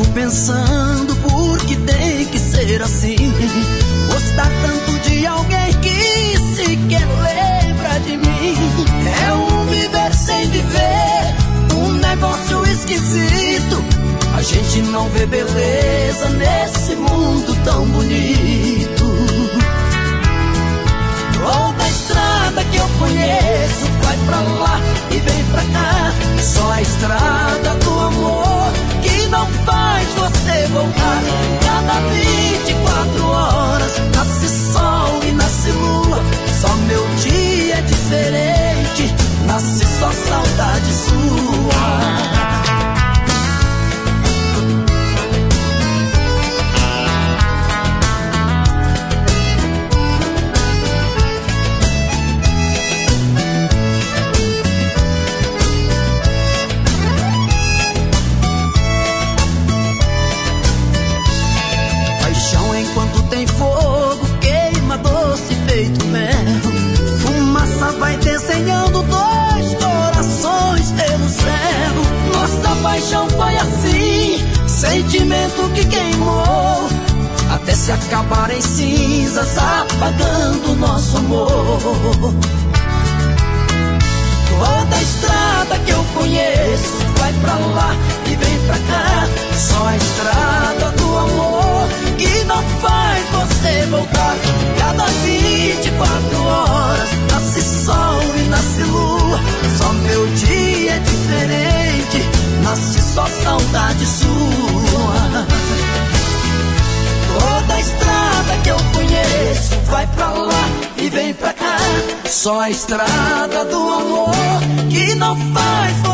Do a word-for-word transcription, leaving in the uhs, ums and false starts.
fico pensando por que tem que ser assim. Gostar tanto de alguém que sequer lembra de mim. É um viver sem viver, um negócio esquisito. A gente não vê beleza nesse mundo tão bonito. Toda a estrada que eu conheço vai pra lá e vem pra cá. Só a estrada do amor que não faz você voltar. Cada vinte e quatro horas nasce sol e nasce lua. Só meu dia é diferente, nasce só saudade sua. Vai desenhando dois corações pelo céu. Nossa paixão foi assim, sentimento que queimou, até se acabar em cinzas, apagando nosso amor. Toda a estrada que eu conheço vai pra lá e vem pra cá. Só a estrada do amor que não faz você voltar. Cada vinte e quatro horas nasce sol e nasce lua. Só meu dia é diferente, nasce só saudade sua. Toda a estrada que eu conheço vai pra lá e vem pra cá. Só a estrada do amor que não faz